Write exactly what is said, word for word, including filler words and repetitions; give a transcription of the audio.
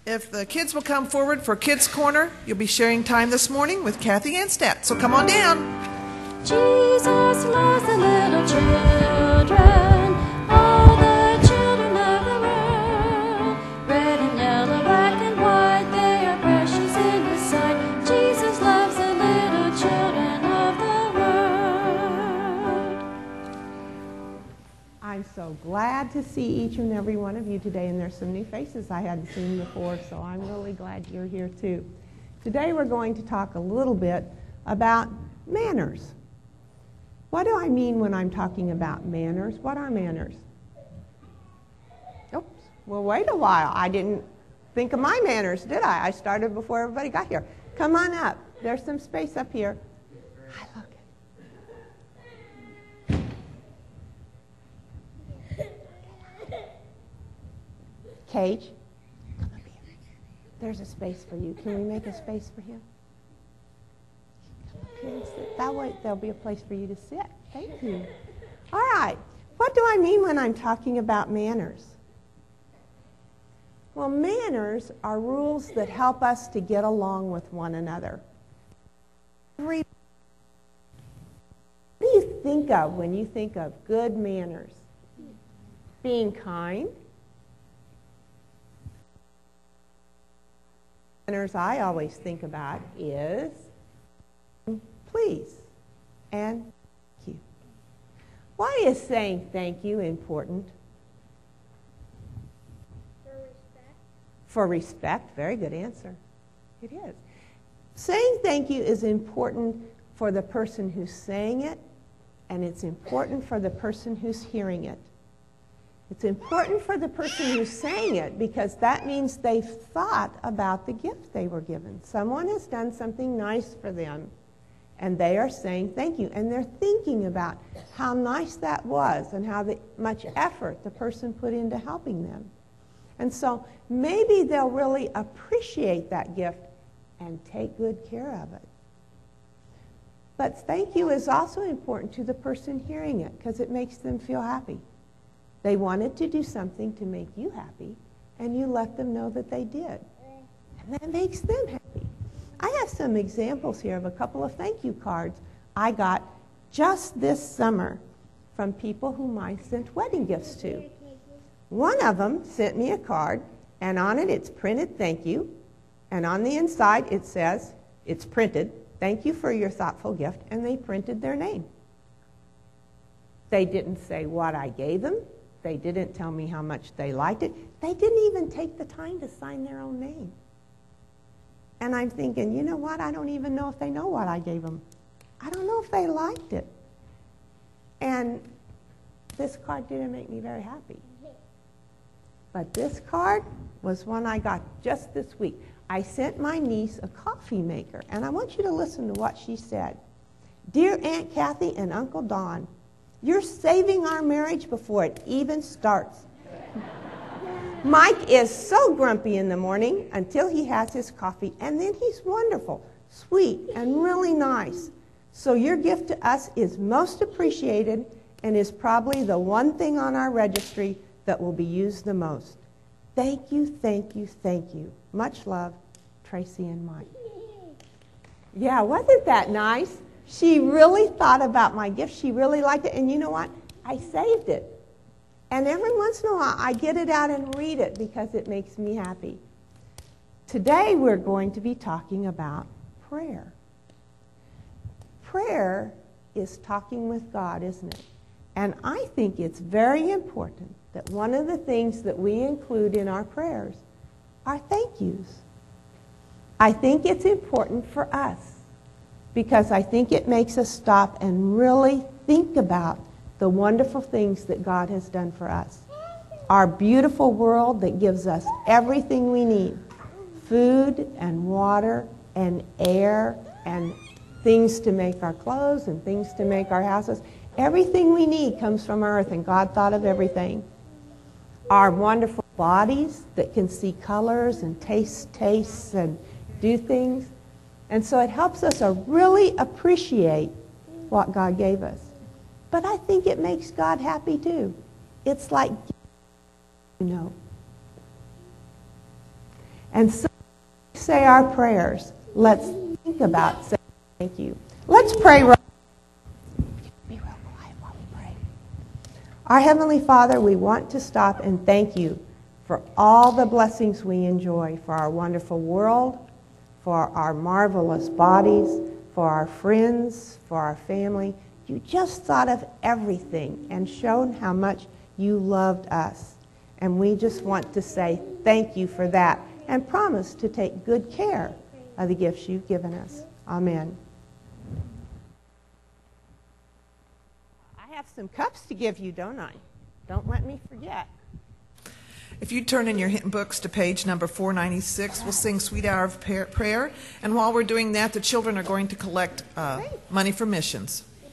If the kids will come forward for Kids Corner, you'll be sharing time this morning with Kathy Anstatt. So come on down. Jesus loves the little children, all the children of the world. Red and yellow, black and white, they are precious in His sight. Jesus loves the little children of the world. I'm so glad to see each and every one of you today, and there's some new faces I hadn't seen before, so I'm really glad you're here too. Today we're going to talk a little bit about manners. What do I mean when I'm talking about manners? What are manners? Oops, well, wait a while. I didn't think of my manners, did I? I started before everybody got here. Come on up. There's some space up here. Hi, look. Cage, come up here. There's a space for you. Can we make a space for him? Come up here and sit. That way there'll be a place for you to sit. Thank you. All right. What do I mean when I'm talking about manners? Well, manners are rules that help us to get along with one another. What do you think of when you think of good manners? Being kind. Manners I always think about is please and thank you. Why is saying thank you important? For respect. For respect. Very good answer. It is. Saying thank you is important for the person who's saying it, and it's important for the person who's hearing it. It's important for the person who's saying it because that means they've thought about the gift they were given. Someone has done something nice for them, and they are saying thank you. And they're thinking about how nice that was and how the, much effort the person put into helping them. And so maybe they'll really appreciate that gift and take good care of it. But thank you is also important to the person hearing it because it makes them feel happy. They wanted to do something to make you happy, and you let them know that they did. And that makes them happy. I have some examples here of a couple of thank you cards I got just this summer from people whom I sent wedding gifts to. One of them sent me a card, and on it it's printed thank you, and on the inside it says, it's printed, thank you for your thoughtful gift, and they printed their name. They didn't say what I gave them. They didn't tell me how much they liked it. They didn't even take the time to sign their own name. And I'm thinking, you know what? I don't even know if they know what I gave them. I don't know if they liked it. And this card didn't make me very happy. But this card was one I got just this week. I sent my niece a coffee maker, and I want you to listen to what she said. Dear Aunt Kathy and Uncle Don, you're saving our marriage before it even starts. Mike is so grumpy in the morning until he has his coffee, and then he's wonderful, sweet, and really nice. So your gift to us is most appreciated and is probably the one thing on our registry that will be used the most. Thank you, thank you, thank you. Much love, Tracy and Mike. Yeah, wasn't that nice? She really thought about my gift. She really liked it. And you know what? I saved it. And every once in a while, I get it out and read it because it makes me happy. Today, we're going to be talking about prayer. Prayer is talking with God, isn't it? And I think it's very important that one of the things that we include in our prayers are thank yous. I think it's important for us, because I think it makes us stop and really think about the wonderful things that God has done for us. Our beautiful world that gives us everything we need. Food and water and air and things to make our clothes and things to make our houses. Everything we need comes from earth, and God thought of everything. Our wonderful bodies that can see colors and taste tastes and do things. And so it helps us to really appreciate what God gave us. But I think it makes God happy too. It's like, you know. And so we say our prayers, let's think about saying thank you. Let's pray. Right. Be real quiet while we pray. Our Heavenly Father, we want to stop and thank you for all the blessings we enjoy, for our wonderful world, for our marvelous bodies, for our friends, for our family. You just thought of everything and shown how much you loved us. And we just want to say thank you for that and promise to take good care of the gifts you've given us. Amen. I have some cups to give you, don't I? Don't let me forget. If you turn in your hymn books to page number four ninety-six, we'll sing Sweet Hour of Prayer. And while we're doing that, the children are going to collect uh, money for missions.